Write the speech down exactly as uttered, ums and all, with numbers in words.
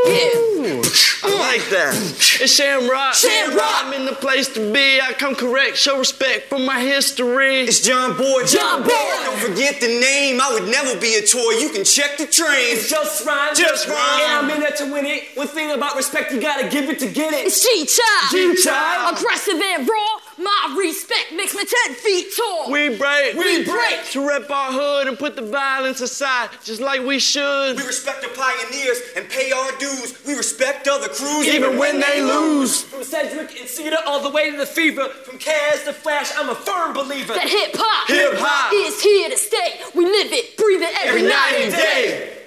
Yeah. I like that. It's Shamrock. Shamrock. I'm in the place to be. I come correct. Show respect for my history. It's John Boy. John Boy. Don't forget the name. I would never be a toy. You can check the train. It's just rhyme. Just rhyme. And I'm in there to win it. One thing about respect, you gotta give it to get it. It's G-Child. G-Child. Aggressive and raw. My respect makes me ten feet tall. We break. We break. To rep our hood and put the violence aside, just like we should. We respect the pioneers and pay our dues. We respect other crews Even when they lose. From Cedric and Cedar all the way to the Fever. From Kaz to Flash, I'm a firm believer. That hip-hop Hip-hop. is here to stay. We live it, breathe it every, Every night and day.